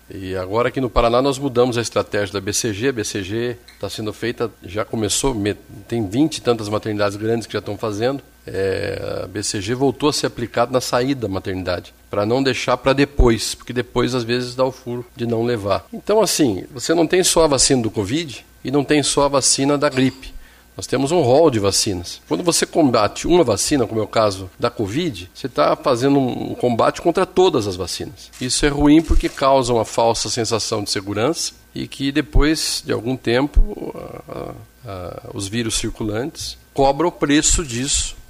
E agora aqui no Paraná nós mudamos a estratégia da BCG. A BCG está sendo feita, já começou, tem 20 e tantas maternidades grandes que já estão fazendo. A BCG voltou a ser aplicada na saída da maternidade, para não deixar para depois, porque depois às vezes dá o furo de não levar. Então assim, você não tem só a vacina do Covid e não tem só a vacina da gripe. Nós temos um rol de vacinas. Quando você combate uma vacina, como é o caso da Covid, você está fazendo um combate contra todas as vacinas. Isso é ruim porque causa uma falsa sensação de segurança e que depois de algum tempo os vírus circulantes cobram o preço disso